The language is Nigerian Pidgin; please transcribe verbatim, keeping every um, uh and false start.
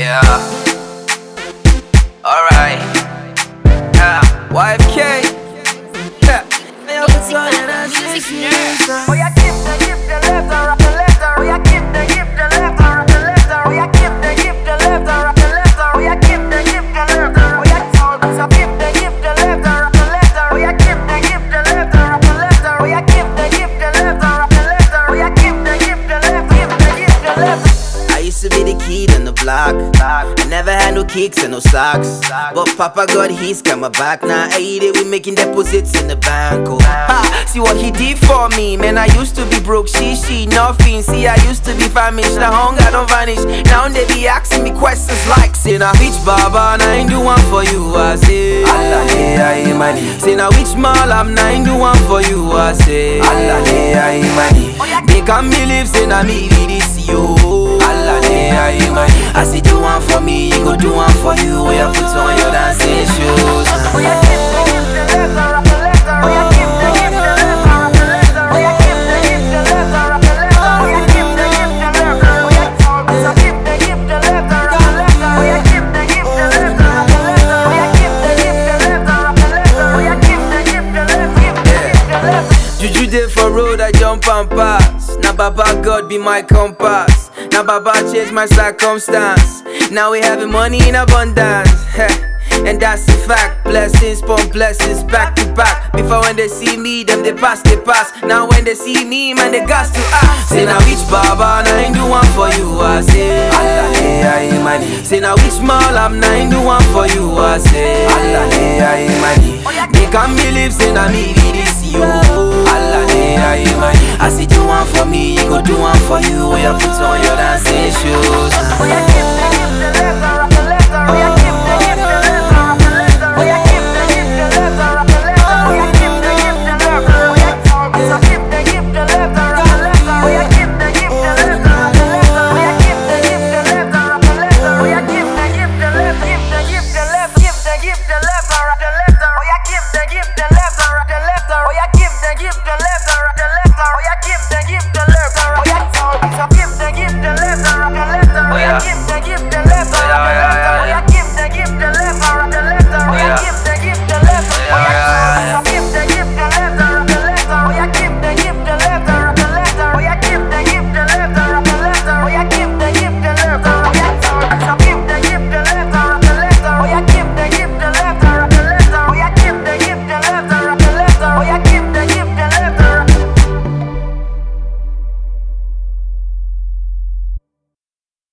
Yeah. Alright. Yeah. Y F K. Yeah. Music nerd. Oh, yeah, give the, give the left or the left or, oh, yeah, give the, give the left or the left or, oh, yeah, give the, give the left or the left or, oh, yeah, give the, give the left or, oh, yeah, so give the, give the left or the left or, oh, yeah, give the, give the left or the left or, oh, yeah, give the, give the left or the left or, oh, yeah, give the, give the left, give the, give the left. I used to be the kid on the block. I never had no kicks and no socks. But Papa got his camera back. Now I eat it, we making deposits in the bank. Oh. Ha, see what he did for me. Man, I used to be broke, she, she, nothing. See, I used to be famished, the hunger don't vanish. Now they be asking me questions like, say, now which baba, and I ain't do one for you. I say, Allah, hey, I money. Say, now which mall, I'm not ain't do one for you. I say, Allah, hey, I money. They can't believe, say, now me, this, yo. Allah, hey, I money. I say, do one for me, you go do one for you. We have put on your dancing shoes. Oh, yeah, give the, give the left or the left or, oh, yeah, give the, give the left or the left or, oh, yeah, give the, give the left or the left or, oh, yeah, give the, give the left or, oh, yeah, so give the, give the left or the left or, oh, yeah, give the, give the left or the left or, oh, yeah, give the, give the left or the left or, oh, yeah, give the, give the left, give the, give the left. Juju dey for road, I jump and pass. Now Baba God be my compass. Now Baba change my circumstance. Now we having money in abundance. And that's a fact. Blessings upon blessings back to back. Before when they see me, them they pass, they pass. Now when they see me, man, they got to ask. Say now which Baba, and I ain't do one for you. I say, Allah, hey, I money. Say now which mall, I'm not ain't do one for you. I say, Allah, hey, I money. They can't believe, say now me this you. Allah, hey, I money. I say do one for me, you go do one for you. When you put on your dancing shoes. Oh, yeah, give the, give the left or the left or, oh, yeah.